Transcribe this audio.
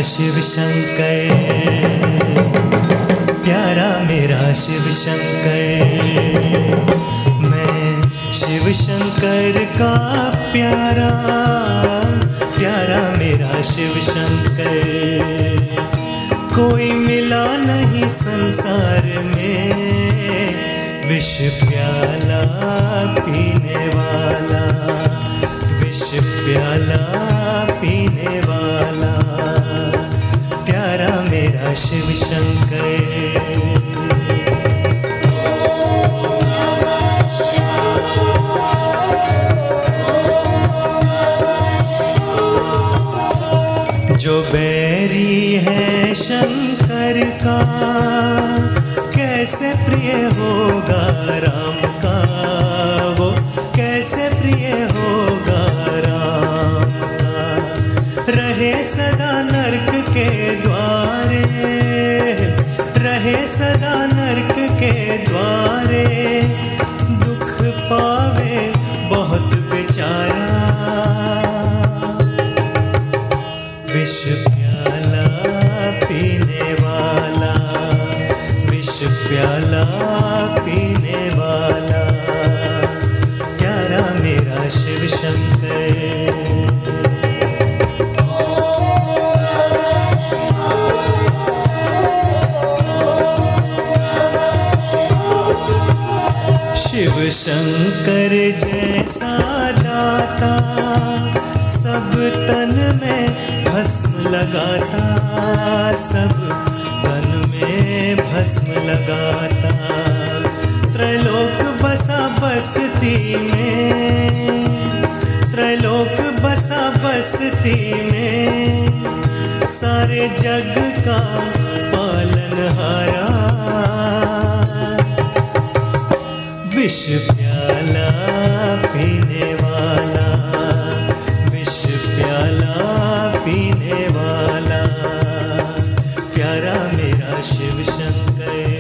शिव शंकर, प्यारा मेरा शिव शंकर। मैं शिव शंकर का प्यारा, प्यारा मेरा शिव शंकर। कोई मिला नहीं संसार में विष प्याला पीने वाला, विष प्याला पीने वाला, प्यारा मेरा शिव शंकर। जो बैरी है शंकर का, कैसे प्रिय होगा राम का, वो कैसे प्रिय होगा राम का। रहे सदा नरक के द्वारे, रहे सदा नरक के द्वारे, दुख पावे बहुत बेचारा। विष प्याला पीने वाला, विष प्याला पीने वाला, प्यारा मेरा शिव शंकर। शिव शंकर जैसा दाता, सब तन में भस्म लगाता, सब तन में भस्म लगाता। त्रैलोक बसा बसती में, त्रैलोक बसा बसती में, सारे जग का पालनहारा। विष प्याला पीने वाला, विष प्याला पीने वाला, प्यारा मेरा शिव शंकर।